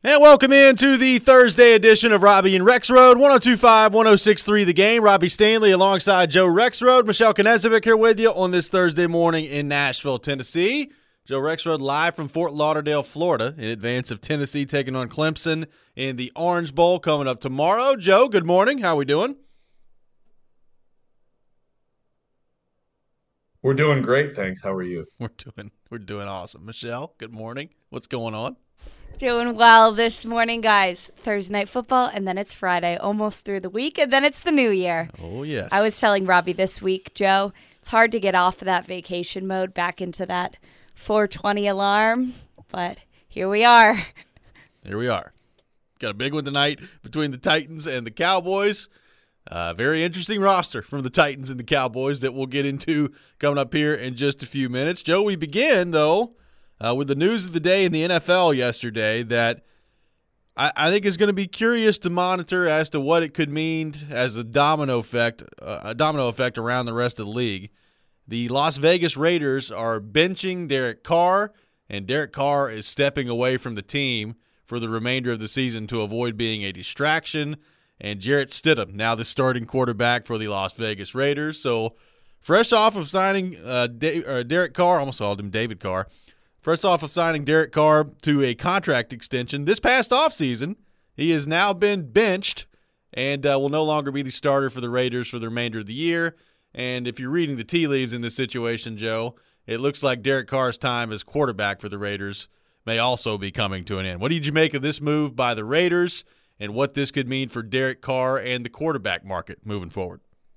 And welcome into the Thursday edition of Robbie and Rexroad, 102.5, 106.3 The Game. Robbie Stanley alongside Joe Rexroad. Michelle Knezovic here with you on this Thursday morning in Nashville, Tennessee. Joe Rexroad live from Fort Lauderdale, Florida, in advance of Tennessee taking on Clemson in the Orange Bowl coming up tomorrow. Joe, good morning. How we doing? We're doing great, thanks. How are you? We're doing awesome. Michelle, good morning. What's going on? Doing well this morning, guys. Thursday night football, and then it's Friday, almost through the week, and then it's the new year. Oh, yes. I was telling Robbie this week, Joe, it's hard to get off of that vacation mode back into that 4:20 alarm, but here we are. Here we are. Got a big one tonight between the Titans and the Cowboys. Very interesting roster from the Titans and the Cowboys that we'll get into coming up here in just a few minutes. Joe, we begin, though, with the news of the day in the NFL yesterday that I think is going to be curious to monitor as to what it could mean as a domino effect around the rest of the league. The Las Vegas Raiders are benching Derek Carr, and Derek Carr is stepping away from the team for the remainder of the season to avoid being a distraction. And Jarrett Stidham, now the starting quarterback for the Las Vegas Raiders. So fresh off of signing Derek Carr, almost called him David Carr, fresh off of signing Derek Carr to a contract extension this past offseason, he has now been benched and will no longer be the starter for the Raiders for the remainder of the year. And if you're reading the tea leaves in this situation, Joe, it looks like Derek Carr's time as quarterback for the Raiders may also be coming to an end. What did you make of this move by the Raiders and what this could mean for Derek Carr and the quarterback market moving forward?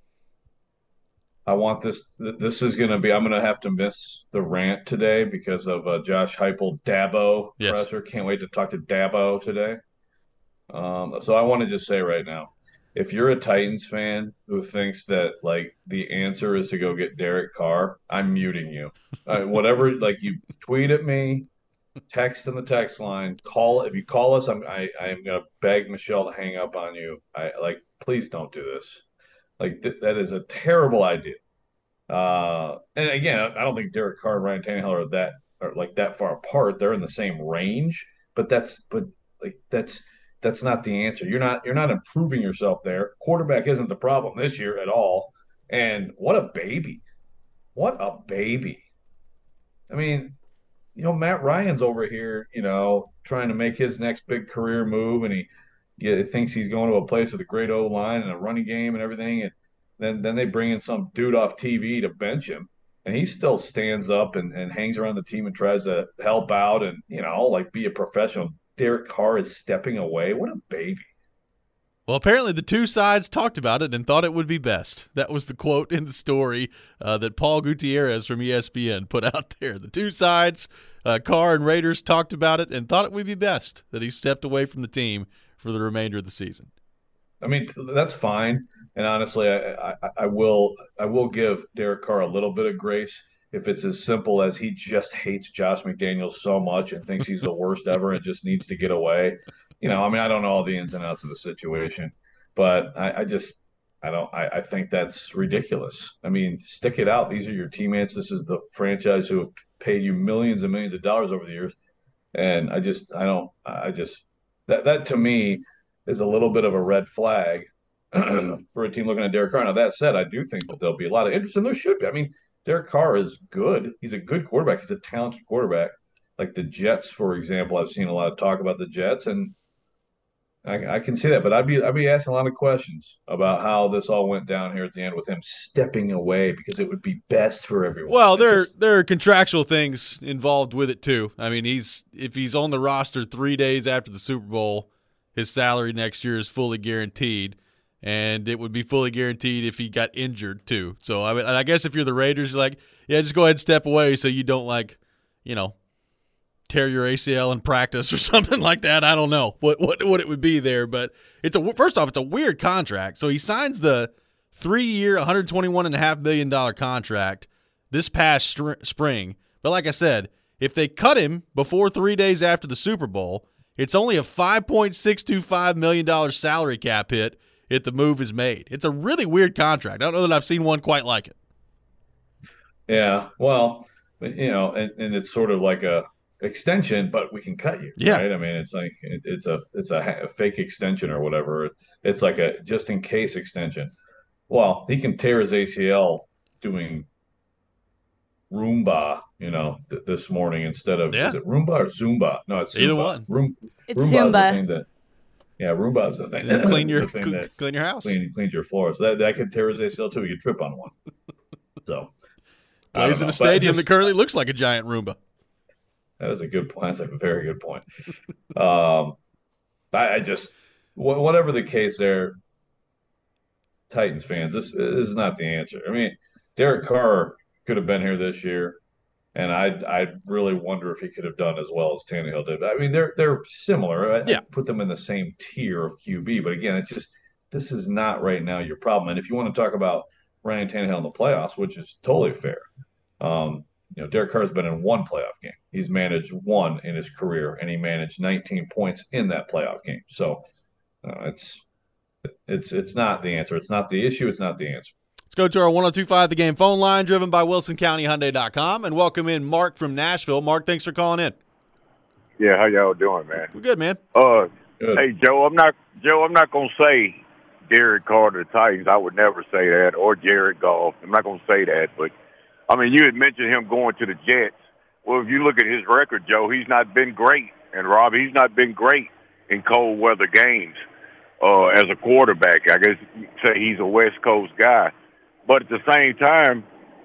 I want this. This is going to be. I'm going to have to miss the rant today because of Josh Heupel Dabo presser. Can't wait to talk to Dabo today. So I want to just say right now, if you're a Titans fan who thinks that like the answer is to go get Derek Carr, I'm muting you. Whatever, like you tweet at me, text in the text line, call. If you call us, I'm going to beg Michelle to hang up on you. Please don't do this. That is a terrible idea. And again, I don't think Derek Carr and Ryan Tannehill are that far apart. They're in the same range, but that's not the answer. You're not improving yourself there. Quarterback isn't the problem this year at all. And what a baby. What a baby. I mean, Matt Ryan's over here, trying to make his next big career move, and he thinks he's going to a place with a great O-line and a running game and everything, and then they bring in some dude off TV to bench him, and he still stands up and hangs around the team and tries to help out and, be a professional. Derek Carr is stepping away. What a baby. Well, apparently the two sides talked about it and thought it would be best. That was the quote in the story that Paul Gutierrez from ESPN put out there. The two sides, Carr and Raiders, talked about it and thought it would be best that he stepped away from the team for the remainder of the season. I mean, that's fine. And honestly, I will give Derek Carr a little bit of grace if it's as simple as he just hates Josh McDaniels so much and thinks he's the worst ever and just needs to get away. I don't know all the ins and outs of the situation, but I think that's ridiculous. I mean, stick it out. These are your teammates. This is the franchise who have paid you millions and millions of dollars over the years. And that to me is a little bit of a red flag for a team looking at Derek Carr. Now, that said, I do think that there'll be a lot of interest, and there should be. I mean, Derek Carr is good. He's a good quarterback. He's a talented quarterback. Like the Jets, for example, I've seen a lot of talk about the Jets, and I can see that. But I'd be asking a lot of questions about how this all went down here at the end with him stepping away because it would be best for everyone. Well, there are contractual things involved with it too. I mean, if he's on the roster 3 days after the Super Bowl, his salary next year is fully guaranteed. And it would be fully guaranteed if he got injured too. So I guess if you're the Raiders, you're like, yeah, just go ahead and step away so you don't tear your ACL in practice or something like that. I don't know what it would be there, but first off, it's a weird contract. So he signs the 3-year, $121.5 million contract this past spring. But like I said, if they cut him before 3 days after the Super Bowl, it's only a $5.625 million salary cap hit if the move is made. It's a really weird contract. I don't know that I've seen one quite like it. Yeah, well, and it's sort of like extension, but we can cut you. Yeah. Right. I mean, it's like it's a fake extension or whatever. It's like a just in case extension. Well, he can tear his ACL doing Roomba, this morning instead of is it Roomba or Zumba? No, it's Zumba. Either one. It's Zumba. Roomba is the thing that clean your house, cleans your floors. That could tear his ACL too. He could trip on one. So plays in a stadium that currently looks like a giant Roomba. That is a good point. That's a very good point. I just whatever the case there, Titans fans, this is not the answer. I mean, Derek Carr could have been here this year, and I really wonder if he could have done as well as Tannehill did. I mean, they're similar. I put them in the same tier of QB, but again, it's just this is not right now your problem. And if you want to talk about Ryan Tannehill in the playoffs, which is totally fair, Derek Carr's been in one playoff game. He's managed one in his career, and he managed 19 points in that playoff game. So it's not the answer. It's not the issue. It's not the answer. Let's go to our 102.5 The Game phone line, driven by WilsonCountyHyundai.com, and welcome in Mark from Nashville. Mark, thanks for calling in. Yeah, how y'all doing, man? We're good, man. Good. Hey, Joe, I'm not gonna say Derek Carr to the Titans. I would never say that, or Jared Goff. I'm not gonna say that, but I mean, you had mentioned him going to the Jets. Well, if you look at his record, Joe, he's not been great, and Rob, he's not been great in cold weather games as a quarterback. I guess you could say he's a West Coast guy. But at the same time,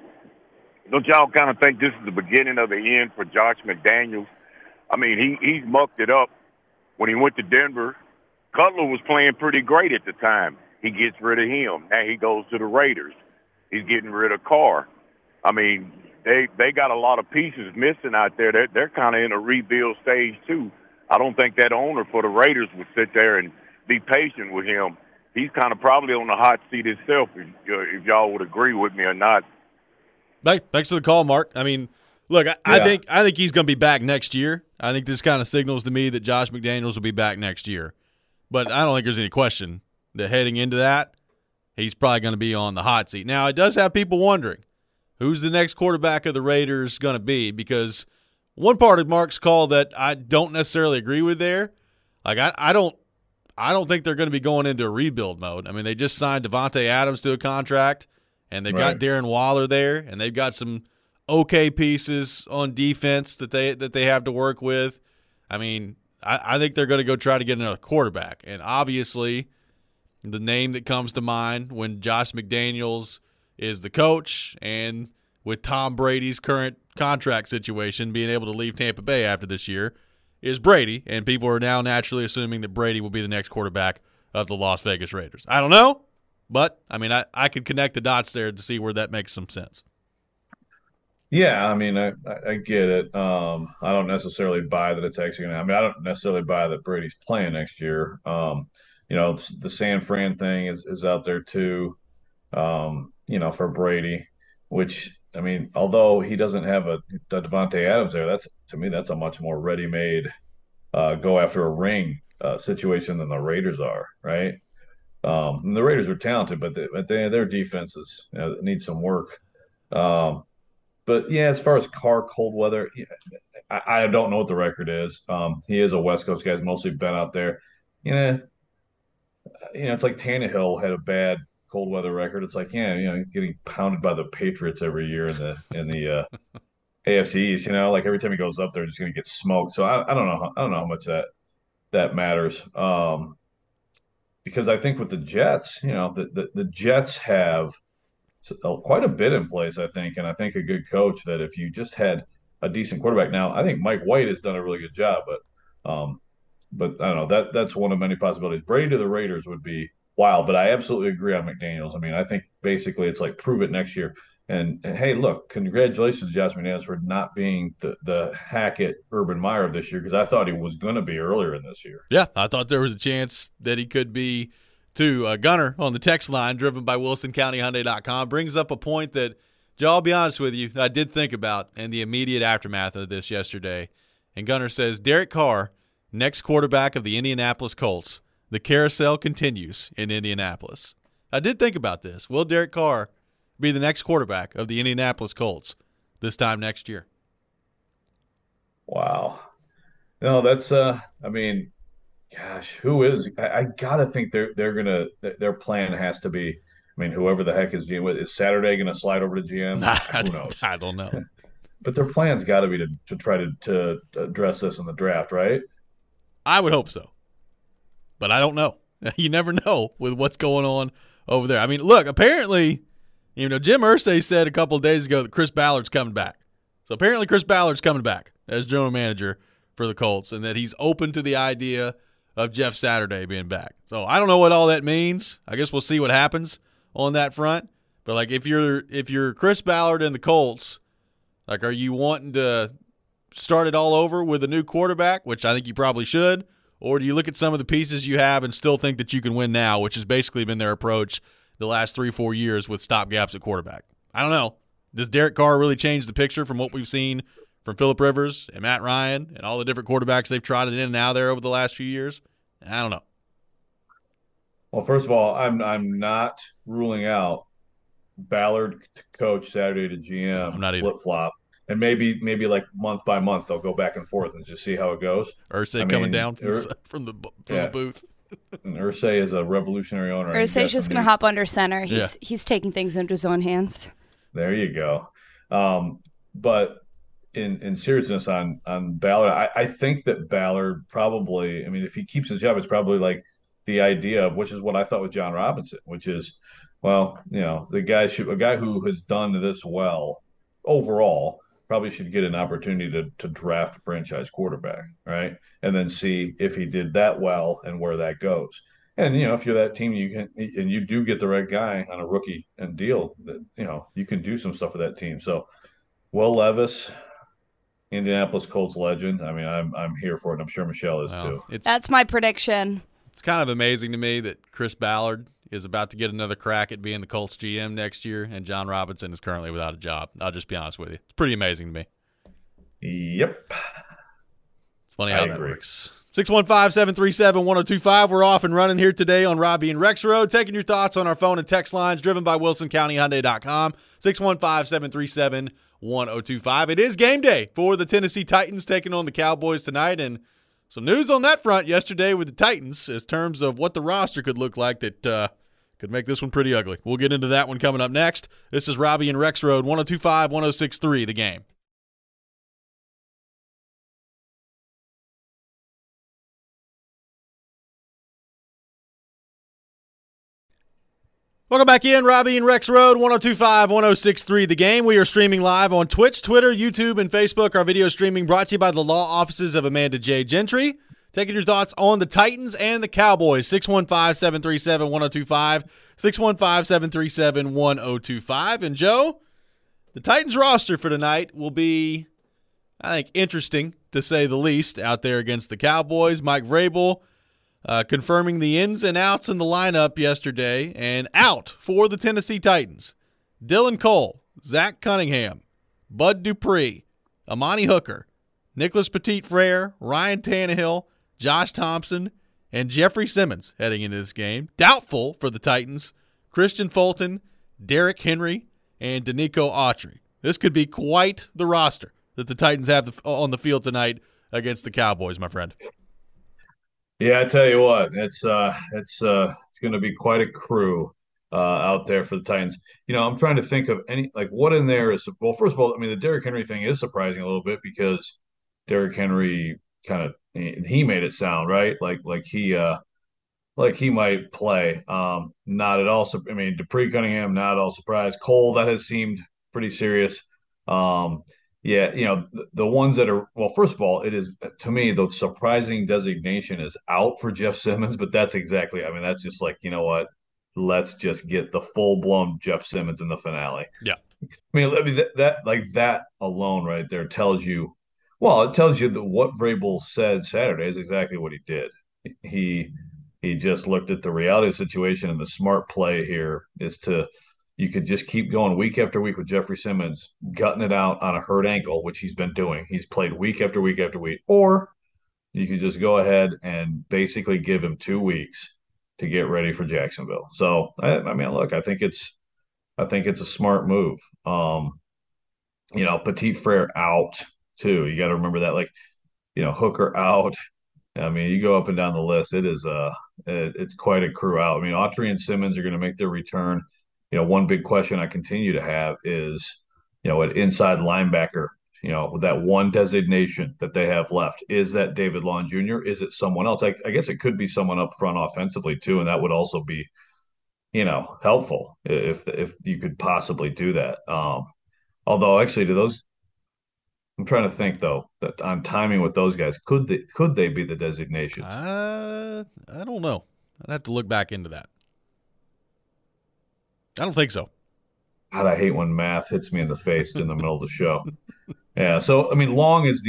don't y'all kind of think this is the beginning of the end for Josh McDaniels? I mean, he's mucked it up. When he went to Denver, Cutler was playing pretty great at the time. He gets rid of him. Now he goes to the Raiders. He's getting rid of Carr. I mean, they got a lot of pieces missing out there. They're kind of in a rebuild stage, too. I don't think that owner for the Raiders would sit there and be patient with him. He's kind of probably on the hot seat himself, if y'all would agree with me or not. Hey, thanks for the call, Mark. I mean, look, I think he's going to be back next year. I think this kind of signals to me that Josh McDaniels will be back next year. But I don't think there's any question that heading into that, he's probably going to be on the hot seat. Now, it does have people wondering, who's the next quarterback of the Raiders going to be? Because one part of Mark's call that I don't necessarily agree with there, like I don't think they're going to be going into a rebuild mode. I mean, they just signed Devontae Adams to a contract, and they've got Darren Waller there, and they've got some okay pieces on defense that they have to work with. I mean, I think they're going to go try to get another quarterback. And obviously, the name that comes to mind when Josh McDaniels is the coach, and with Tom Brady's current contract situation being able to leave Tampa Bay after this year, is Brady, and people are now naturally assuming that Brady will be the next quarterback of the Las Vegas Raiders. I don't know, but, I mean, I could connect the dots there to see where that makes some sense. Yeah, I mean, I get it. I don't necessarily buy that it's actually going to – I mean, I don't necessarily buy that Brady's playing next year. The San Fran thing is out there too, for Brady, which – I mean, although he doesn't have a Devontae Adams there, to me that's a much more ready-made go after a ring situation than the Raiders are, right? And the Raiders are talented, but their defenses need some work. But yeah, as far as Carr cold weather, I don't know what the record is. He is a West Coast guy. He's mostly been out there. It's like Tannehill had a bad cold weather record. It's like, getting pounded by the Patriots every year in the AFC East. Like every time he goes up there, just going to get smoked. So I don't know. I don't know how much that matters. Because I think with the Jets, the Jets have quite a bit in place, I think, and I think a good coach that if you just had a decent quarterback. Now, I think Mike White has done a really good job, but I don't know. That's one of many possibilities. Brady to the Raiders would be wild, but I absolutely agree on McDaniels. I mean, I think basically it's like prove it next year. And hey, look, congratulations to Josh McDaniels for not being the Hackett Urban Meyer of this year, because I thought he was going to be earlier in this year. Yeah, I thought there was a chance that he could be too. Gunner on the text line, driven by WilsonCountyHyundai.com, brings up a point that, Joe, I'll be honest with you, I did think about in the immediate aftermath of this yesterday. And Gunner says, Derek Carr, next quarterback of the Indianapolis Colts. The carousel continues in Indianapolis. I did think about this. Will Derek Carr be the next quarterback of the Indianapolis Colts this time next year? Wow. No, that's I mean, gosh, who is I gotta think they're gonna their plan has to be, I mean, whoever the heck is GM with, is Saturday gonna slide over to GM? Who knows? I don't know. But their plan's got to be to try to address this in the draft, right? I would hope so, but I don't know. You never know with what's going on over there. I mean, look, apparently, Jim Irsay said a couple of days ago that Chris Ballard's coming back. So apparently Chris Ballard's coming back as general manager for the Colts, and that he's open to the idea of Jeff Saturday being back. So I don't know what all that means. I guess we'll see what happens on that front. But like, if you're Chris Ballard and the Colts, like, are you wanting to start it all over with a new quarterback, which I think you probably should, or do you look at some of the pieces you have and still think that you can win now, which has basically been their approach the last 3-4 years with stopgaps at quarterback? I don't know. Does Derek Carr really change the picture from what we've seen from Phillip Rivers and Matt Ryan and all the different quarterbacks they've trotted in and out there over the last few years? I don't know. Well, first of all, I'm not ruling out Ballard to coach, Saturday to GM, I'm not either. Flip flop, and maybe like month by month they'll go back and forth and just see how it goes. Irsay coming down from the booth. And Irsay is a revolutionary owner. Irsay's just going to hop under center. He's taking things into his own hands. There you go. But in seriousness on Ballard, I think that Ballard probably, I mean, if he keeps his job, it's probably like the idea of, which is what I thought with John Robinson, which is, well, a guy who has done this well overall probably should get an opportunity to draft a franchise quarterback, right? And then see if he did that well and where that goes. And if you're that team, you do get the right guy on a rookie and deal, that you can do some stuff with that team. So, Will Levis, Indianapolis Colts legend. I mean, I'm here for it. I'm sure Michelle is too. That's my prediction. It's kind of amazing to me that Chris Ballard is about to get another crack at being the Colts GM next year, and John Robinson is currently without a job. I'll just be honest with you. It's pretty amazing to me. Yep. It's funny how that works. 615-737-1025. We're off and running here today on Robbie and Rex Road, taking your thoughts on our phone and text lines, driven by WilsonCountyHyundai.com, 615-737-1025. It is game day for the Tennessee Titans taking on the Cowboys tonight, and some news on that front yesterday with the Titans in terms of what the roster could look like that could make this one pretty ugly. We'll get into that one coming up next. This is Robbie and Rex Road, 102.5, 106.3, The Game. Welcome back in, Robbie and Rex Road, 102.5, 106.3, The Game. We are streaming live on Twitch, Twitter, YouTube, and Facebook. Our video streaming brought to you by the law offices of Amanda J. Gentry. Taking your thoughts on the Titans and the Cowboys, 615-737-1025, 615-737-1025. And, Joe, the Titans roster for tonight will be, I think, interesting, to say the least, out there against the Cowboys. Mike Vrabel confirming the ins and outs in the lineup yesterday, and out for the Tennessee Titans: Dylan Cole, Zach Cunningham, Bud Dupree, Amani Hooker, Nicholas Petit-Frere, Ryan Tannehill, Josh Thompson, and Jeffrey Simmons heading into this game. Doubtful for the Titans: Christian Fulton, Derrick Henry, and Danico Autry. This could be quite the roster that the Titans have on the field tonight against the Cowboys, my friend. Yeah, I tell you what, it's going to be quite a crew out there for the Titans. I'm trying to think of what in there is. Well, first of all, I mean, the Derrick Henry thing is surprising a little bit, because Derrick Henry he made it sound right, like he might play. Not at all. I mean, Dupree, Cunningham, not at all surprised. Cole, that has seemed pretty serious. Yeah, the ones that are, well, first of all, it is, to me, the surprising designation is out for Jeff Simmons, but that's exactly, I mean, that's just like, you know what, let's just get the full-blown Jeff Simmons in the finale. Yeah. I mean, that alone right there tells you, well, it tells you that what Vrabel said Saturday is exactly what he did. He just looked at the reality of the situation, and the smart play here is you could just keep going week after week with Jeffrey Simmons, gutting it out on a hurt ankle, which he's been doing. He's played week after week after week. Or you could just go ahead and basically give him 2 weeks to get ready for Jacksonville. So, I mean, look, I think it's a smart move. Petit-Frere out. too. You got to remember that, like, Hooker out. I mean, you go up and down the list. It's quite a crew out. I mean, Autry and Simmons are going to make their return. One big question I continue to have is, at inside linebacker, with that one designation that they have left, is that David Long Jr.? Is it someone else? I guess it could be someone up front offensively too, and that would also be, helpful if you could possibly do that. Although actually, I'm trying to think though that on timing with those guys, could they be the designations? I don't know. I'd have to look back into that. I don't think so. God, I hate when math hits me in the face in the middle of the show. Yeah, so I mean, long is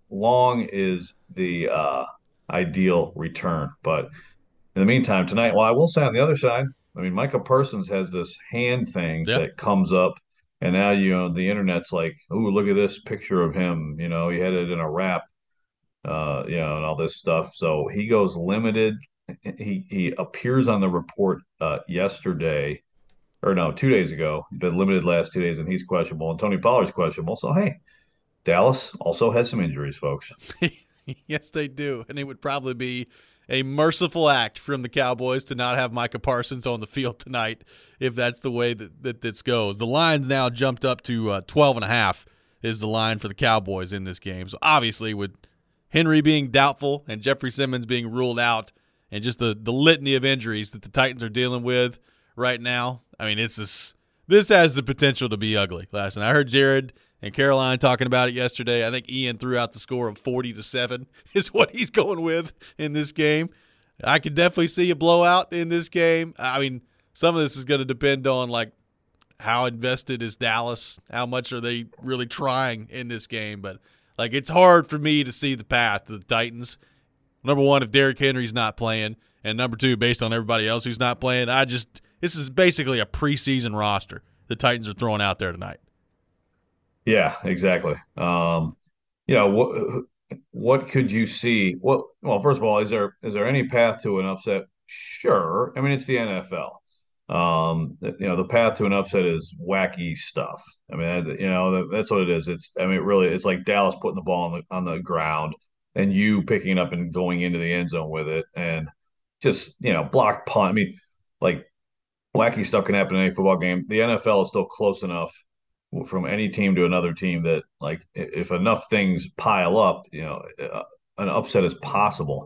the ideal return, but in the meantime, tonight, well, I will say on the other side, I mean, Micah Parsons has this hand thing that comes up, and now the internet's like, "Ooh, look at this picture of him." He had it in a wrap, and all this stuff. So he goes limited. He appears on the report yesterday, or no, 2 days ago. He's been limited last 2 days, and he's questionable. And Tony Pollard's questionable. So hey, Dallas also has some injuries, folks. Yes, they do, and it would probably be a merciful act from the Cowboys to not have Micah Parsons on the field tonight if that's the way that this goes. The line's now jumped up to 12.5 is the line for the Cowboys in this game. So obviously with Henry being doubtful and Jeffrey Simmons being ruled out and just the litany of injuries that the Titans are dealing with right now, I mean, this has the potential to be ugly. Last night I heard Jared and Caroline talking about it yesterday. I think Ian threw out the score of 40-7 is what he's going with in this game. I could definitely see a blowout in this game. I mean, some of this is going to depend on, like, how invested is Dallas? How much are they really trying in this game? But, like, it's hard for me to see the path to the Titans. Number one, if Derrick Henry's not playing, and number two, based on everybody else who's not playing, this is basically a preseason roster the Titans are throwing out there tonight. Yeah, exactly. What could you see? Well, first of all, is there any path to an upset? Sure. I mean, it's the NFL. The path to an upset is wacky stuff. I mean, that's what it is. It's like Dallas putting the ball on the ground and you picking it up and going into the end zone with it, and just block punt. I mean, like, wacky stuff can happen in any football game. The NFL is still close enough from any team to another team that, like, if enough things pile up, an upset is possible.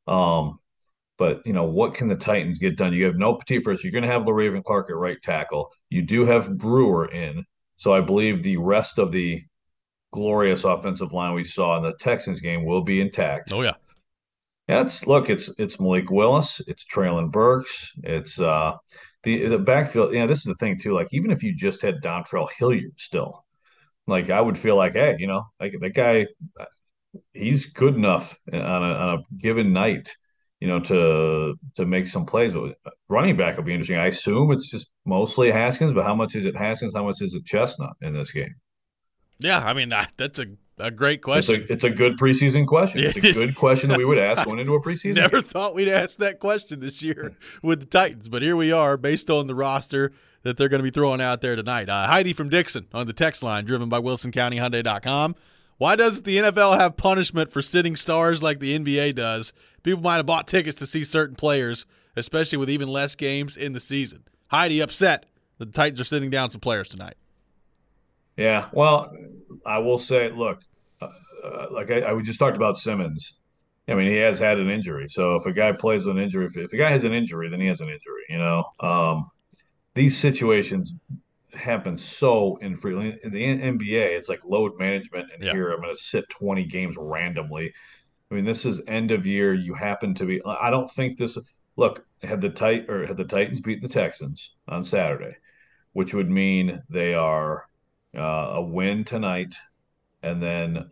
But what can the Titans get done? You have no Petit Frere. You're going to have LaRaven Clark at right tackle. You do have Brewer in, so I believe the rest of the glorious offensive line we saw in the Texans game will be intact. Oh yeah. It's Malik Willis, it's Treylon Burks, it's the backfield. This is the thing too. Like, even if you just had Dontrell Hilliard still, like, I would feel like, hey, like, that guy, he's good enough on a given night, to make some plays. Running back will be interesting. I assume it's just mostly Haskins, but how much is it Haskins? How much is it Chestnut in this game? Yeah, I mean, that's a great question. It's a good preseason question. It's a good question that we would ask going into a preseason. Never thought we'd ask that question this year with the Titans, but here we are based on the roster that they're going to be throwing out there tonight. Heidi from Dixon on the text line, driven by WilsonCountyHyundai.com. Why doesn't the NFL have punishment for sitting stars like the NBA does? People might have bought tickets to see certain players, especially with even less games in the season. Heidi upset that the Titans are sitting down some players tonight. Yeah, well, I will say, look, like I just talked about Simmons. I mean, he has had an injury. So if a guy plays with an injury, if a guy has an injury, then he has an injury. These situations happen so infrequently. In the NBA, it's like load management, and here I'm going to sit 20 games randomly. I mean, this is end of year. You happen to be. I don't think this. Look, had the Titans beat the Texans on Saturday, which would mean they are a win tonight, and then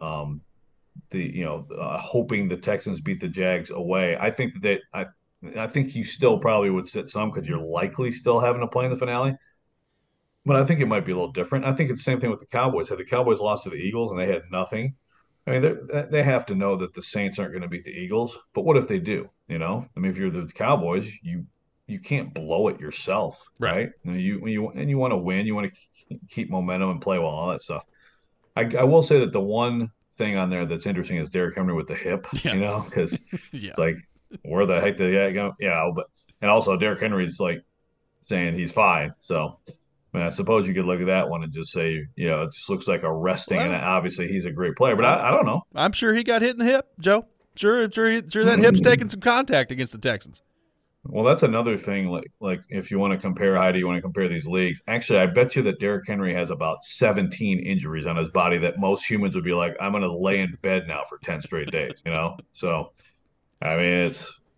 hoping the Texans beat the Jags away. I think I think you still probably would sit some because you're likely still having to play in the finale. But I think it might be a little different. I think it's the same thing with the Cowboys. Had the Cowboys lost to the Eagles and they had nothing, I mean, they have to know that the Saints aren't going to beat the Eagles. But what if they do? I mean, if you're the Cowboys, you can't blow it yourself, right? You want to win, you want to keep momentum and play well, all that stuff. I will say that the one thing on there that's interesting is Derrick Henry with the hip, because yeah. it's like, where the heck did that go? Yeah, and also Derrick Henry's like saying he's fine. So, I mean, I suppose you could look at that one and just say, it just looks like a resting, and obviously he's a great player, but I don't know. I'm sure he got hit in the hip, Joe. Sure that hip's taking some contact against the Texans. Well, that's another thing. Like if you want to compare, how do you want to compare these leagues? Actually, I bet you that Derrick Henry has about 17 injuries on his body that most humans would be like, I'm going to lay in bed now for 10 straight days. So I mean,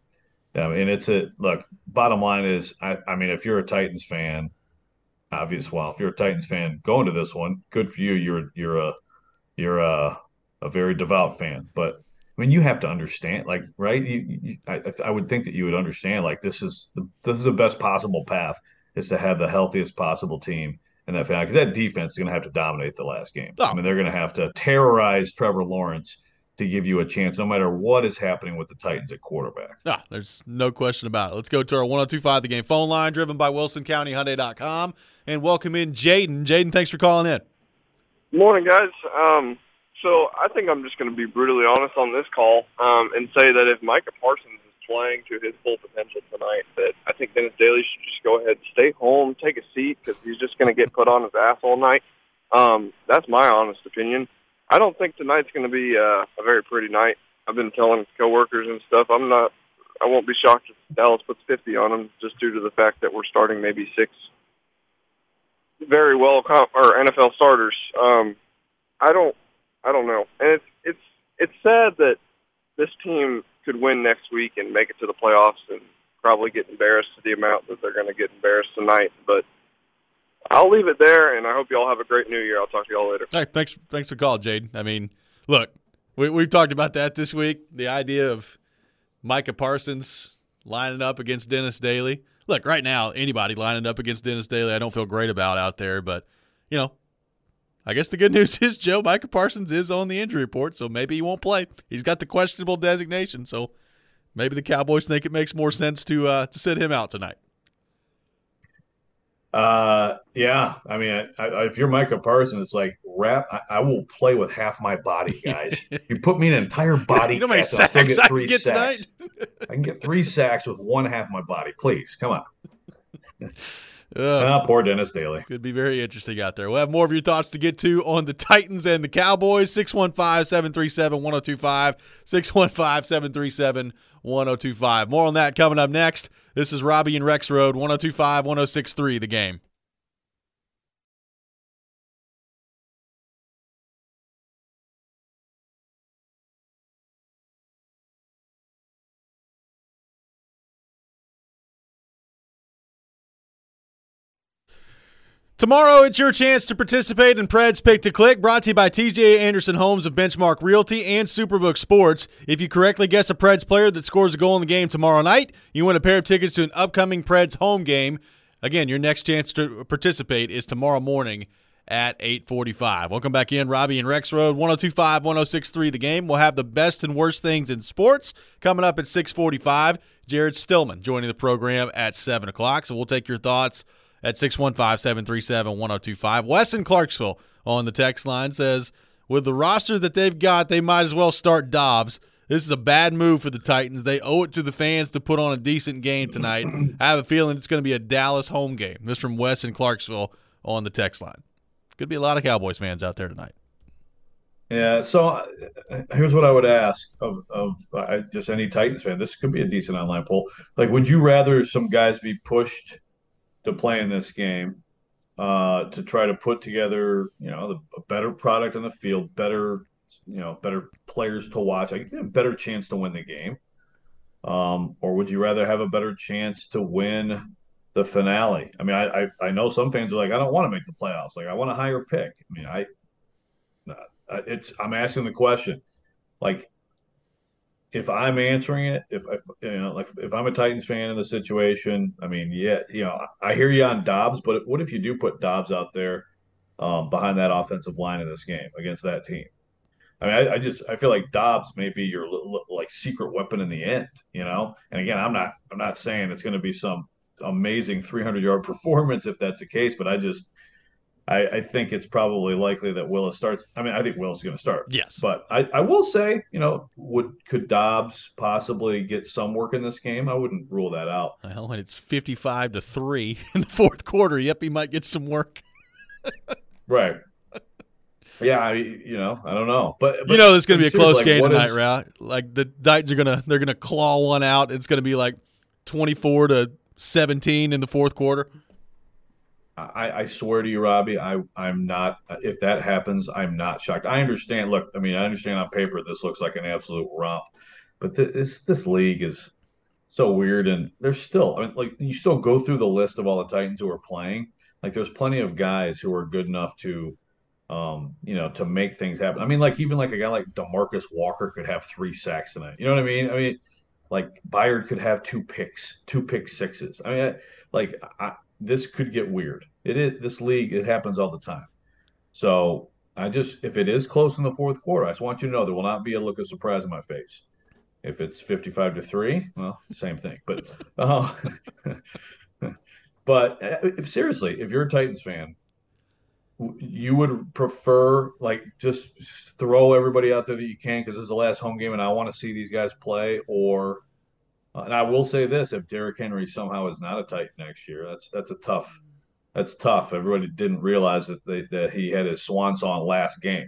look. Bottom line is, I mean, if you're a Titans fan, if you're a Titans fan going to this one, good for you. You're a very devout fan, but I mean, you have to understand, like, right? I would think that you would understand, like, this is the best possible path is to have the healthiest possible team in that fan, because that defense is going to have to dominate the last game. Oh. I mean, they're going to have to terrorize Trevor Lawrence to give you a chance, no matter what is happening with the Titans at quarterback. There's no question about it. Let's go to our 102.5 The Game phone line, driven by WilsonCountyHyundai.com, and welcome in Jaden. Jaden, thanks for calling in. Morning, guys. So I think I'm just going to be brutally honest on this call and say that if Micah Parsons is playing to his full potential tonight, that I think Dennis Daly should just go ahead and stay home, take a seat, because he's just going to get put on his ass all night. That's my honest opinion. I don't think tonight's going to be a very pretty night. I've been telling coworkers and stuff. I won't be shocked if Dallas puts 50 on them, just due to the fact that we're starting maybe 6 very well NFL starters. I don't know. And it's sad that this team could win next week and make it to the playoffs and probably get embarrassed to the amount that they're going to get embarrassed tonight. But I'll leave it there, and I hope you all have a great New Year. I'll talk to you all later. Hey, thanks for calling, Jaden. I mean, look, we've talked about that this week, the idea of Micah Parsons lining up against Dennis Daly. Look, right now, anybody lining up against Dennis Daly, I don't feel great about out there, but, I guess the good news is, Joe, Micah Parsons is on the injury report, so maybe he won't play. He's got the questionable designation, so maybe the Cowboys think it makes more sense to sit him out tonight. Yeah. I mean, if you're Micah Parsons, it's like, I will play with half my body, guys. You put me in an entire body you know how many cast, sacks I'll I can get tonight? I can get 3 sacks with one half my body. Please, come on. Poor Dennis Daly. Could be very interesting out there. We'll have more of your thoughts to get to on the Titans and the Cowboys. 615-737-1025. 615-737-1025. More on that coming up next. This is Robbie and Rex Road, 102.5, 106.3, The Game. Tomorrow, it's your chance to participate in Preds Pick to Click, brought to you by TJ Anderson Homes of Benchmark Realty and Superbook Sports. If you correctly guess a Preds player that scores a goal in the game tomorrow night, you win a pair of tickets to an upcoming Preds home game. Again, your next chance to participate is tomorrow morning at 8:45. Welcome back in, Robbie and Rex Road, 102.5, 106.3 The Game. We'll have the best and worst things in sports coming up at 6:45. Jared Stillman joining the program at 7 o'clock, so we'll take your thoughts at 615-737-1025. Wes in Clarksville on the text line says, with the roster that they've got, they might as well start Dobbs. This is a bad move for the Titans. They owe it to the fans to put on a decent game tonight. I have a feeling it's going to be a Dallas home game. This from Wes in Clarksville on the text line. Could be a lot of Cowboys fans out there tonight. Yeah, so here's what I would ask of just any Titans fan. This could be a decent online poll. Like, would you rather some guys be pushed to play in this game, to try to put together, a better product on the field, better players to watch, a better chance to win the game? Or would you rather have a better chance to win the finale? I mean, I know some fans are like, I don't want to make the playoffs. Like, I want a higher pick. I mean, I'm asking the question, like, if I'm answering it, if I'm a Titans fan in the situation, I mean, I hear you on Dobbs, but what if you do put Dobbs out there behind that offensive line in this game against that team? I mean, I feel like Dobbs may be your like secret weapon in the end, And again, I'm not saying it's going to be some amazing 300-yard performance if that's the case, but I I think it's probably likely that Willis starts. I mean, I think Willis is going to start. Yes. But I will say, could Dobbs possibly get some work in this game? I wouldn't rule that out. Well, and it's 55-3 in the fourth quarter. Yep, he might get some work. Right. Yeah, I don't know, but there's going to be a close game tonight, right? Like the Titans they're gonna claw one out. It's going to be like 24-17 in the fourth quarter. I swear to you, Robbie, I'm not. If that happens, I'm not shocked. I understand. Look, I mean, I understand on paper this looks like an absolute romp, but this league is so weird, and there's still. I mean, like you still go through the list of all the Titans who are playing. Like there's plenty of guys who are good enough to, to make things happen. I mean, like even like a guy like DeMarcus Walker could have 3 sacks tonight. You know what I mean? I mean, like Byard could have 2 pick sixes. I mean, this could get weird. This league, it happens all the time. So if it is close in the fourth quarter, I just want you to know there will not be a look of surprise on my face. If it's 55-3, well, same thing. But, seriously, if you're a Titans fan, you would prefer just throw everybody out there that you can because this is the last home game and I want to see these guys play, or and I will say this: if Derrick Henry somehow is not a Titan next year, that's tough. Everybody didn't realize that he had his swan song last game,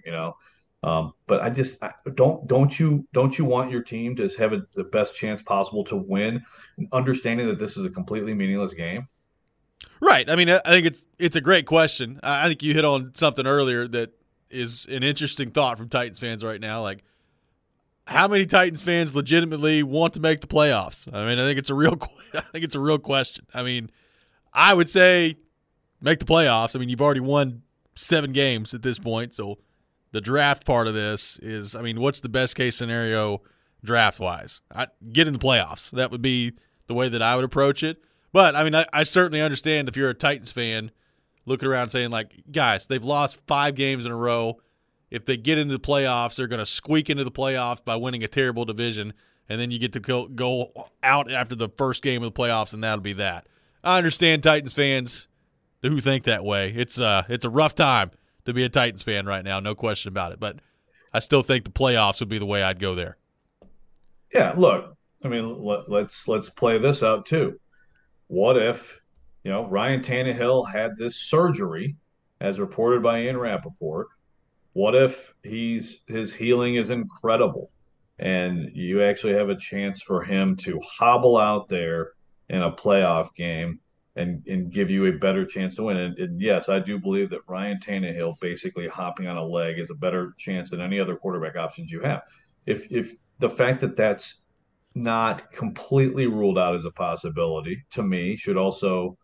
But don't you want your team to have the best chance possible to win, understanding that this is a completely meaningless game? Right. I mean, I think it's a great question. I think you hit on something earlier that is an interesting thought from Titans fans right now. Like, how many Titans fans legitimately want to make the playoffs? I mean, I think it's a real question. I mean, I would say make the playoffs. I mean, you've already won 7 games at this point, so the draft part of this is, I mean, what's the best case scenario draft-wise? Get in the playoffs. That would be the way that I would approach it. But, I mean, I certainly understand if you're a Titans fan looking around saying, like, guys, they've lost 5 games in a row. If they get into the playoffs, they're going to squeak into the playoffs by winning a terrible division, and then you get to go out after the first game of the playoffs, and that'll be that. I understand Titans fans who think that way. It's a rough time to be a Titans fan right now, no question about it. But I still think the playoffs would be the way I'd go there. Yeah, look, I mean, let's play this out too. What if, Ryan Tannehill had this surgery, as reported by Ian Rappaport? What if his healing is incredible, and you actually have a chance for him to hobble out there in a playoff game and give you a better chance to win? And yes, I do believe that Ryan Tannehill basically hopping on a leg is a better chance than any other quarterback options you have. If the fact that that's not completely ruled out as a possibility, to me, should also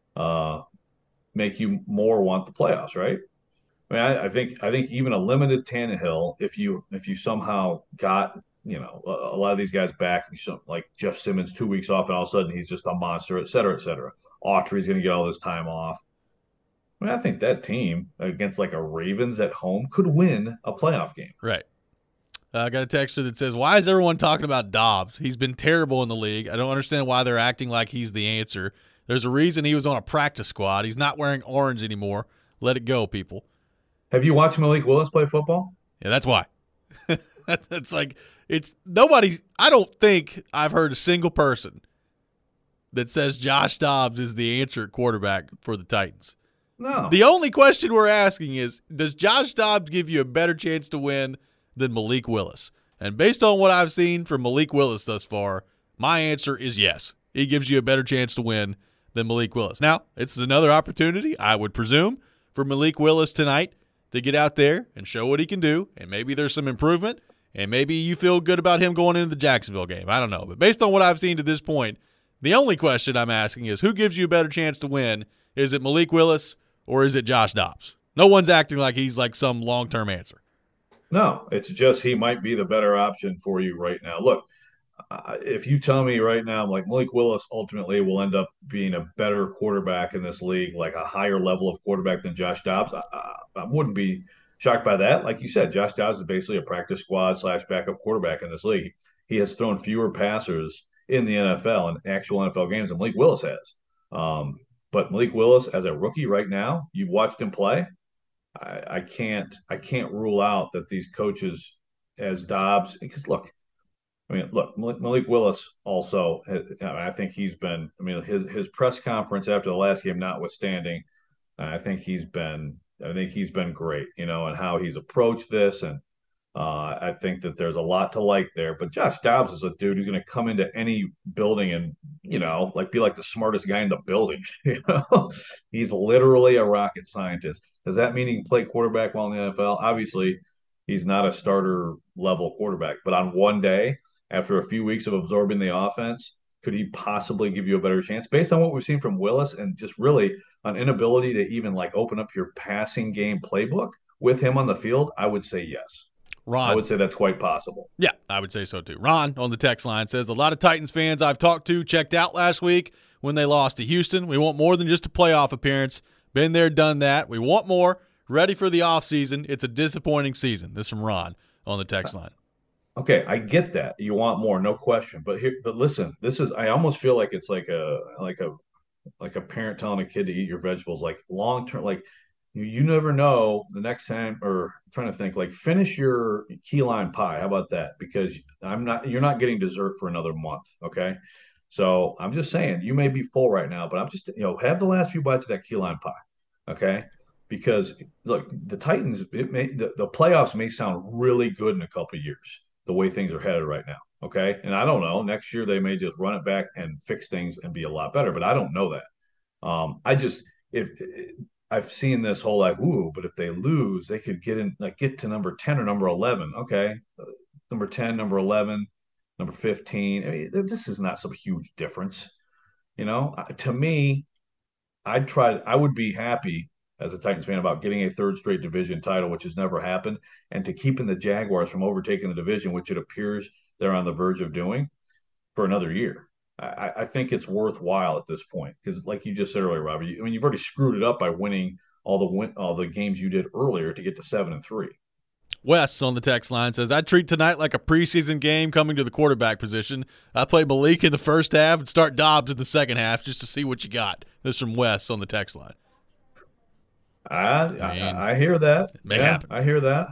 make you more want the playoffs, right? I mean, I think even a limited Tannehill, if you somehow got a lot of these guys back, like Jeff Simmons 2 weeks off, and all of a sudden he's just a monster, et cetera, et cetera. Autry's going to get all this time off. I mean, I think that team against like a Ravens at home could win a playoff game. Right. I got a texter that says, why is everyone talking about Dobbs? He's been terrible in the league. I don't understand why they're acting like he's the answer. There's a reason he was on a practice squad. He's not wearing orange anymore. Let it go, people. Have you watched Malik Willis play football? Yeah, that's why. It's nobody. I don't think I've heard a single person that says Josh Dobbs is the answer at quarterback for the Titans. No. The only question we're asking is, does Josh Dobbs give you a better chance to win than Malik Willis? And based on what I've seen from Malik Willis thus far, my answer is yes. He gives you a better chance to win than Malik Willis. Now, it's another opportunity, I would presume, for Malik Willis tonight to get out there and show what he can do, and maybe there's some improvement, and maybe you feel good about him going into the Jacksonville game. I don't know. But based on what I've seen to this point, the only question I'm asking is, who gives you a better chance to win? Is it Malik Willis or is it Josh Dobbs? No one's acting like he's like some long-term answer. No, it's just he might be the better option for you right now. Look, if you tell me right now, like Malik Willis ultimately will end up being a better quarterback in this league, like a higher level of quarterback than Josh Dobbs, I wouldn't be shocked by that. Like you said, Josh Dobbs is basically a practice squad / backup quarterback in this league. He has thrown fewer passers in the NFL in actual NFL games than Malik Willis has. But Malik Willis, as a rookie right now, you've watched him play. I can't rule out that these coaches, as Dobbs, because look, Malik Willis also, I think he's been, his press conference after the last game notwithstanding, I think he's been great, and how he's approached this. And I think that there's a lot to like there. But Josh Dobbs is a dude who's going to come into any building and, be like the smartest guy in the building. He's literally a rocket scientist. Does that mean he can play quarterback while in the NFL? Obviously, he's not a starter level quarterback. But on one day, after a few weeks of absorbing the offense, could he possibly give you a better chance based on what we've seen from Willis and just really an inability to even open up your passing game playbook with him on the field? I would say yes. Ron. I would say that's quite possible. Yeah, I would say so too. Ron on the text line says, a lot of Titans fans I've talked to checked out last week when they lost to Houston. We want more than just a playoff appearance. Been there, done that. We want more. Ready for the offseason. It's a disappointing season. This from Ron on the text line. Okay, I get that. You want more, no question. But listen, I almost feel like it's like a parent telling a kid to eat your vegetables, like long term, you never know the next time, or I'm trying to think, finish your key lime pie. How about that? Because you're not getting dessert for another month. Okay. So I'm just saying you may be full right now, but I'm just, have the last few bites of that key lime pie. Okay. Because look, the Titans, the playoffs may sound really good in a couple of years, the way things are headed right now. Okay. And I don't know, next year they may just run it back and fix things and be a lot better, but I don't know that. If I've seen this whole but if they lose, they could get to number 10 or number 11. Okay. Number 10, number 11, number 15. I mean, this is not some huge difference. To me, I would be happy as a Titans fan about getting a third straight division title, which has never happened, and to keeping the Jaguars from overtaking the division, which it appears they're on the verge of doing, for another year. I think it's worthwhile at this point because, like you just said earlier, Robbie, you've already screwed it up by winning all the games you did earlier to get to 7-3. Wes on the text line says, I treat tonight like a preseason game coming to the quarterback position. I play Malik in the first half and start Dobbs in the second half just to see what you got. This from Wes on the text line. I hear that. It may happen. I hear that.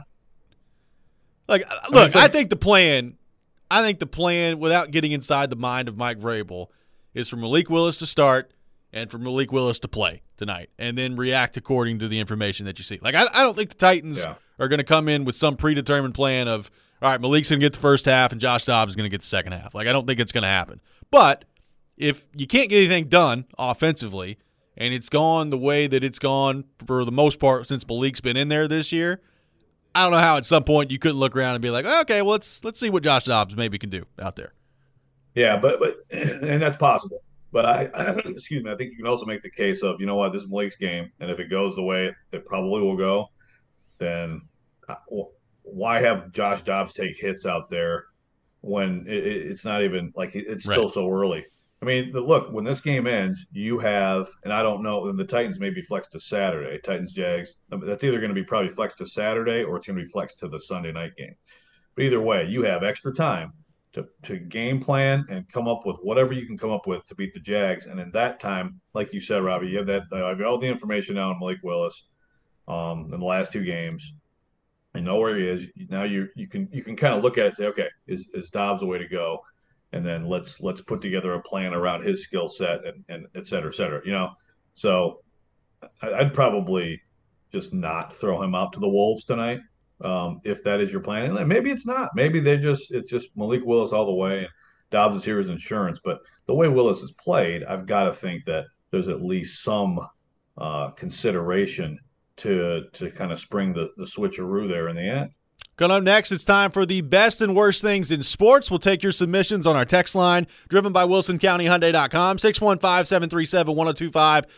I think the plan, without getting inside the mind of Mike Vrabel, is for Malik Willis to start and for Malik Willis to play tonight and then react according to the information that you see. I don't think the Titans are going to come in with some predetermined plan of, all right, Malik's going to get the first half and Josh Dobbs is going to get the second half. I don't think it's going to happen. But if you can't get anything done offensively and it's gone the way that it's gone for the most part since Malik's been in there this year, I don't know how at some point you couldn't look around and be like, okay, well, let's see what Josh Dobbs maybe can do out there. Yeah, but and that's possible. But excuse me, I think you can also make the case of, this is Malik's game, and if it goes the way it probably will go, then why have Josh Dobbs take hits out there when it's not even it's still so early? I mean, look, when this game ends, you have, and I don't know, and the Titans may be flexed to Saturday. Titans, Jags, that's either going to be probably flexed to Saturday or it's going to be flexed to the Sunday night game. But either way, you have extra time to game plan and come up with whatever you can come up with to beat the Jags. And in that time, like you said, Robbie, you have that all the information now on Malik Willis in the last two games. You know where he is. Now you can kind of look at it and say, okay, is Dobbs the way to go? And then let's put together a plan around his skill set and et cetera, et cetera. So I'd probably just not throw him out to the Wolves tonight if that is your plan. And maybe it's not. Maybe it's just Malik Willis all the way, and Dobbs is here as insurance. But the way Willis has played, I've got to think that there's at least some consideration to kind of spring the switcheroo there in the end. Coming up next, it's time for the best and worst things in sports. We'll take your submissions on our text line, driven by WilsonCountyHyundai.com, 615-737-1025,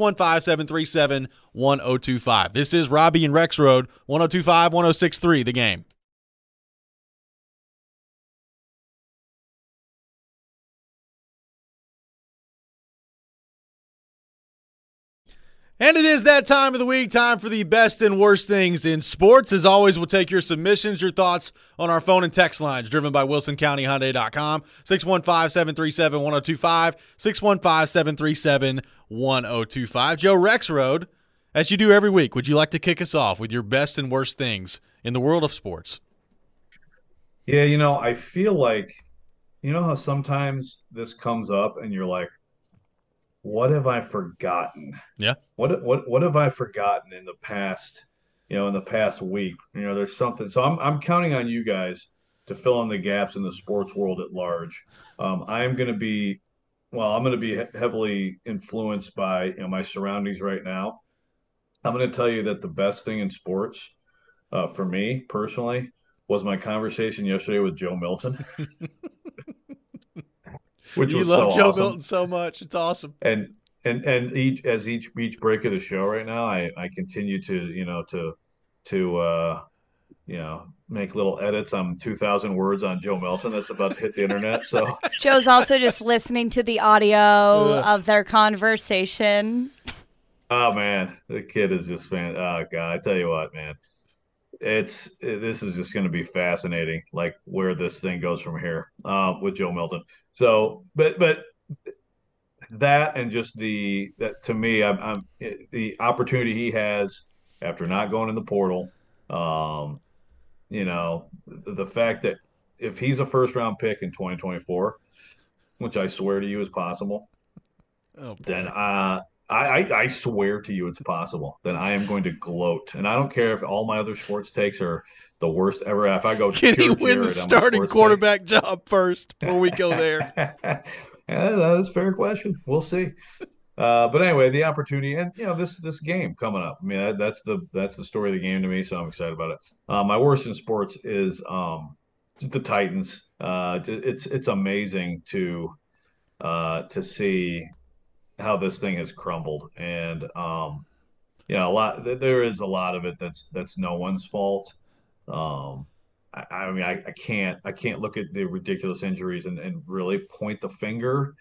615-737-1025. This is Robbie and Rex Road, 102.5, 106.3, The Game. And it is that time of the week, time for the best and worst things in sports. As always, we'll take your submissions, your thoughts on our phone and text lines, driven by WilsonCountyHyundai.com, 615-737-1025, 615-737-1025. Joe Rexrode, as you do every week, would you like to kick us off with your best and worst things in the world of sports? Yeah, I feel like, how sometimes this comes up and you're like, what have I forgotten? Yeah. What have I forgotten in the past, in the past week? There's something. So I'm counting on you guys to fill in the gaps in the sports world at large. I'm going to be heavily influenced by, my surroundings right now. I'm going to tell you that the best thing in sports, for me personally, was my conversation yesterday with Joe Milton. You love Joe Milton so much. It's awesome. And each break of the show right now, I continue to make little edits on 2,000 words on Joe Milton that's about to hit the internet. So Joe's also just listening to the audio of their conversation. Oh man, the kid is just fan. Oh God, I tell you what, man. This is just going to be fascinating, like where this thing goes from here with Joe Milton. So, but that and just that to me, I'm the opportunity he has after not going in the portal. The fact that if he's a first-round pick in 2024, which I swear to you is possible, then I swear to you it's possible. Then I am going to gloat. And I don't care if all my other sports takes are the worst ever. If I go Can he win the starting quarterback job first before we go there? Yeah, that's a fair question. We'll see. But anyway, the opportunity and this game coming up. I mean, that's the story of the game to me, so I'm excited about it. My worst in sports is the Titans. It's amazing to see how this thing has crumbled, and there is a lot of it that's no one's fault. I can't look at the ridiculous injuries and really point the finger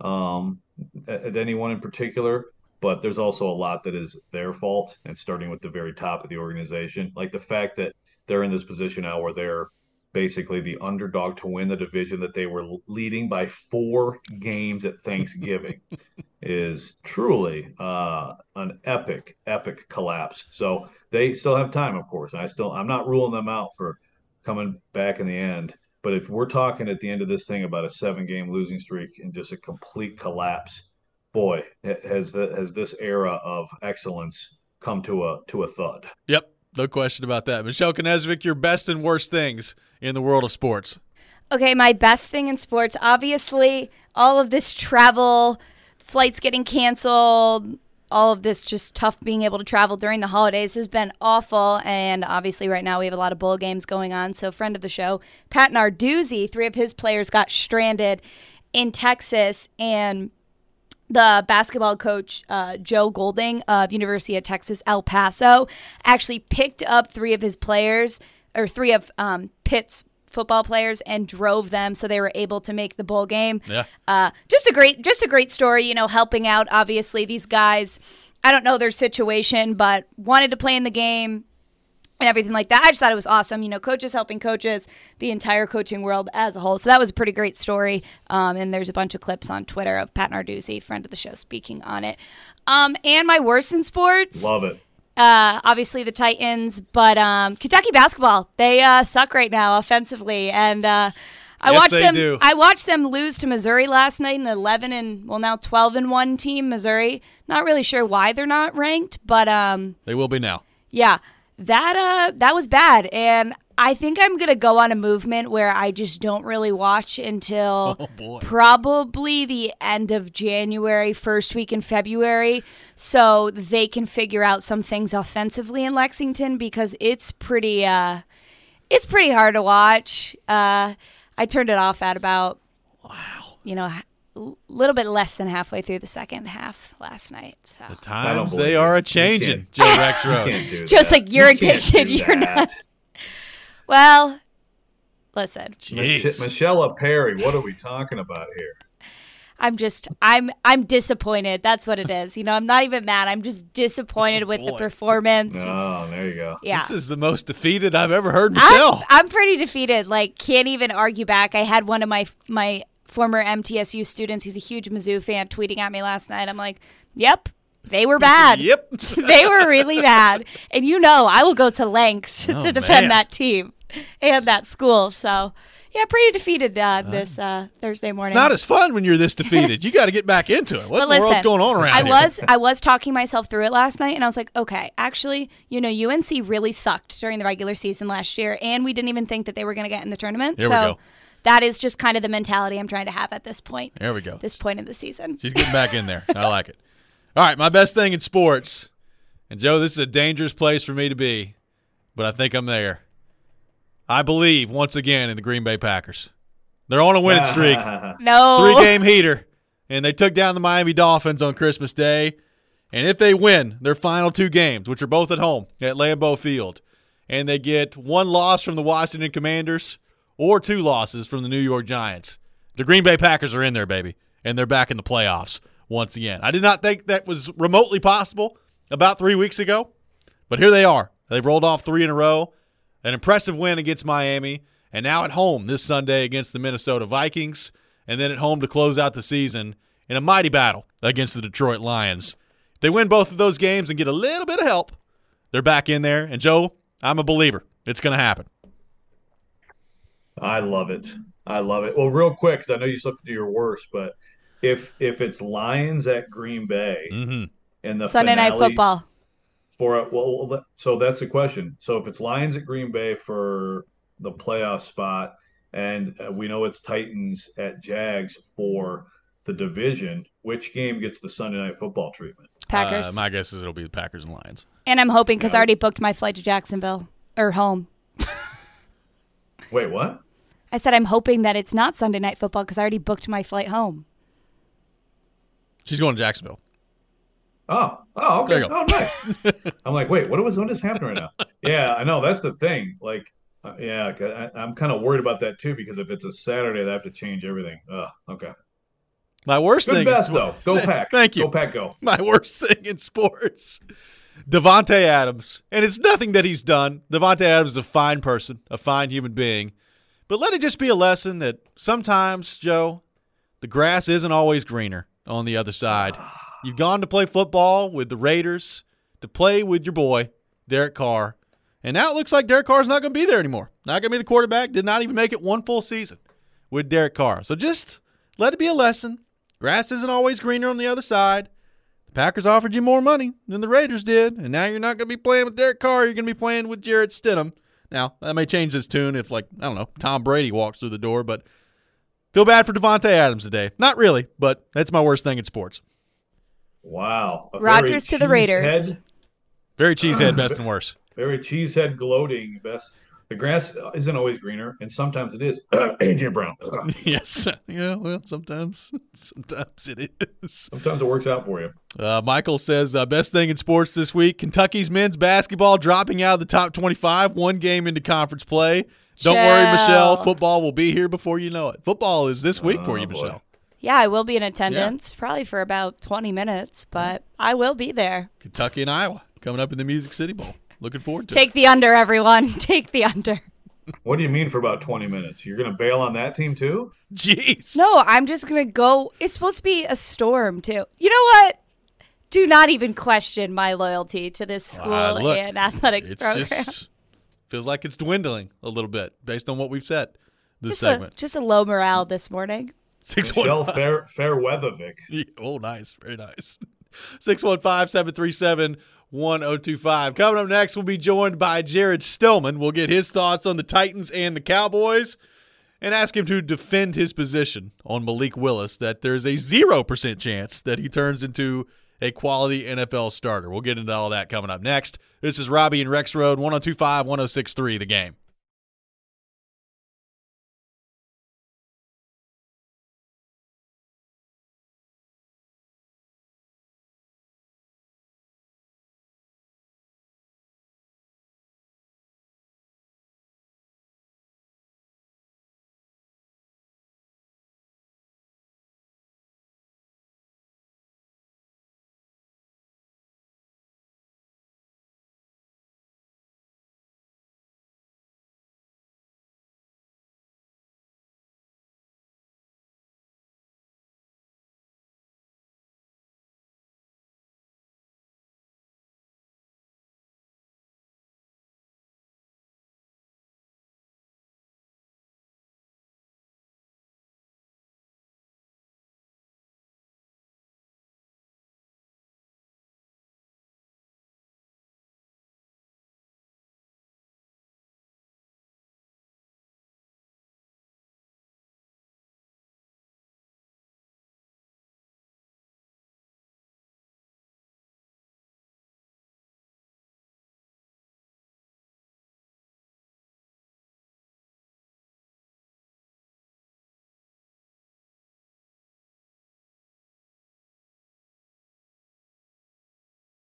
at anyone in particular, but there's also a lot that is their fault, and starting with the very top of the organization, like the fact that they're in this position now where they're basically the underdog to win the division that they were leading by 4 games at Thanksgiving is truly an epic collapse. So they still have time, of course. I'm not ruling them out for coming back in the end. But if we're talking at the end of this thing about a 7-game losing streak and just a complete collapse, boy, has this era of excellence come to a thud. Yep. No question about that. Michelle Knezovic, your best and worst things in the world of sports. Okay, my best thing in sports, obviously, all of this travel, flights getting canceled, all of this just tough being able to travel during the holidays has been awful. And obviously right now we have a lot of bowl games going on. So friend of the show, Pat Narduzzi, 3 of his players got stranded in Texas, and the basketball coach, Joe Golding of University of Texas, El Paso, actually picked up 3 of his players, or 3 of Pitt's football players, and drove them so they were able to make the bowl game. Yeah. Just a great story, helping out, obviously, these guys. I don't know their situation, but wanted to play in the game and everything like that. I just thought it was awesome. Coaches helping coaches, the entire coaching world as a whole. So that was a pretty great story. And there's a bunch of clips on Twitter of Pat Narduzzi, friend of the show, speaking on it. And my worst in sports. Love it. Obviously the Titans, but Kentucky basketball, they suck right now offensively. And I watched them lose to Missouri last night, an 12-1 team, Missouri. Not really sure why they're not ranked, but they will be now. Yeah. That was bad, and I think I'm going to go on a movement where I just don't really watch until probably the end of January, first week in February, so they can figure out some things offensively in Lexington, because it's pretty hard to watch. I turned it off at about, a little bit less than halfway through the second half last night. So. The times they are a-changing, Joe Rexrode. Joe's like, you're addicted. You're not. Well, listen. Michelle Perry, what are we talking about here? I'm disappointed. That's what it is. I'm not even mad. I'm just disappointed with the performance. Oh, there you go. Yeah. This is the most defeated I've ever heard Michelle. I'm pretty defeated. Can't even argue back. I had one of my former MTSU students, he's a huge Mizzou fan, tweeting at me last night. I'm like, yep, they were bad. Yep. They were really bad. And I will go to lengths to defend that team and that school. So, yeah, pretty defeated this Thursday morning. It's not as fun when you're this defeated. You got to get back into it. What in the world's going on around here? I was talking myself through it last night, and I was like, okay, actually, UNC really sucked during the regular season last year, and we didn't even think that they were going to get in the tournament. There we go. That is just kind of the mentality I'm trying to have at this point. There we go. This point of the season. She's getting back in there. I like it. All right, my best thing in sports, and Joe, this is a dangerous place for me to be, but I think I'm there. I believe, once again, in the Green Bay Packers. They're on a winning streak. No. 3-game heater, and they took down the Miami Dolphins on Christmas Day. And if they win their final 2 games, which are both at home at Lambeau Field, and they get 1 loss from the Washington Commanders or 2 losses from the New York Giants, the Green Bay Packers are in there, baby, and they're back in the playoffs once again. I did not think that was remotely possible about 3 weeks ago, but here they are. They've rolled off 3 in a row. An impressive win against Miami, and now at home this Sunday against the Minnesota Vikings, and then at home to close out the season in a mighty battle against the Detroit Lions. If they win both of those games and get a little bit of help, they're back in there. And, Joe, I'm a believer. It's going to happen. I love it. Well, real quick, because I know you slipped into your worst, but if it's Lions at Green Bay in the Sunday finale, Night Football. So that's the question. So if it's Lions at Green Bay for the playoff spot, and we know it's Titans at Jags for the division, which game gets the Sunday Night Football treatment? Packers. My guess is it'll be the Packers and Lions. And I'm hoping, because I already booked my flight to Jacksonville, or home. Wait, what? I said I'm hoping that it's not Sunday Night Football because I already booked my flight home. She's going to Jacksonville. Oh, okay. Oh, nice. I'm like, wait, what is happening right now? Yeah, I know. That's the thing. I'm kind of worried about that too, because if it's a Saturday, they have to change everything. Okay. My worst thing. Best though. Go Pack. Thank you. Go Pack. Go. My worst thing in sports. Davante Adams, and it's nothing that he's done. Davante Adams is a fine person, a fine human being, but let it just be a lesson that sometimes, Joe, the grass isn't always greener on the other side. You've gone to play football with the Raiders, to play with your boy, Derek Carr, and now it looks like Derek Carr's not going to be there anymore. Not going to be the quarterback. Did not even make it 1 full season with Derek Carr. So just let it be a lesson. Grass isn't always greener on the other side. The Packers offered you more money than the Raiders did, and now you're not going to be playing with Derek Carr. You're going to be playing with Jarrett Stidham. Now, that may change this tune if, Tom Brady walks through the door, but feel bad for Davante Adams today. Not really, but that's my worst thing in sports. Wow. Rodgers to the Raiders. Very cheesehead, best and worst. Very cheesehead gloating, best. The grass isn't always greener, and sometimes it is. A.J. Brown. Yes. Yeah, well, sometimes it is. Sometimes it works out for you. Michael says, best thing in sports this week, Kentucky's men's basketball dropping out of the top 25, 1 game into conference play. Don't worry, Michelle. Football will be here before you know it. Football is this week for you, boy. Michelle. Yeah, I will be in attendance, probably for about 20 minutes, but I will be there. Kentucky and Iowa coming up in the Music City Bowl. Looking forward to it. Take the under, everyone. Take the under. What do you mean for about 20 minutes? You're going to bail on that team too? Jeez. No, I'm just going to go. It's supposed to be a storm, too. You know what? Do not even question my loyalty to this school and athletics program. Just feels like it's dwindling a little bit based on what we've said this just segment. Just a low morale this morning. Michelle Fairweathervick. Oh, nice. Very nice. 615-737-1025. Coming up next, we'll be joined by Jared Stillman. We'll get his thoughts on the Titans and the Cowboys and ask him to defend his position on Malik Willis, that there's a 0% chance that he turns into a quality NFL starter. We'll get into all that coming up next. This is Robbie and Rex Road, 102.5, 106.3, The Game.